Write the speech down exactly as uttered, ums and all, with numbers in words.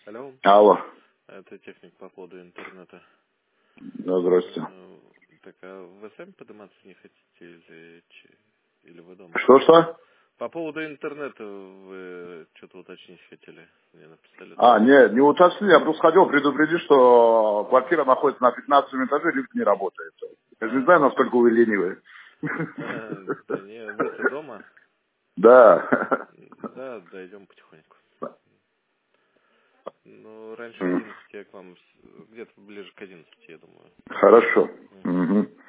Алло, Алло. это техник по поводу интернета. Да, здрасте. Э, Так, а вы сами подниматься не хотите или, че- или вы дома? Что-что? По поводу интернета вы что-то уточнить хотели? Мне написали А, дома. нет, не уточнил, я просто хотел предупредить, что квартира находится на пятнадцатом этаже, лифт не работает. Я же не знаю, А, насколько вы ленивые. да не, вы-то дома? Да. Да, дойдем потихоньку. Ну, раньше М, одиннадцати я к вам, с- где-то ближе к одиннадцати, я думаю. Хорошо. Мгм. Мгм.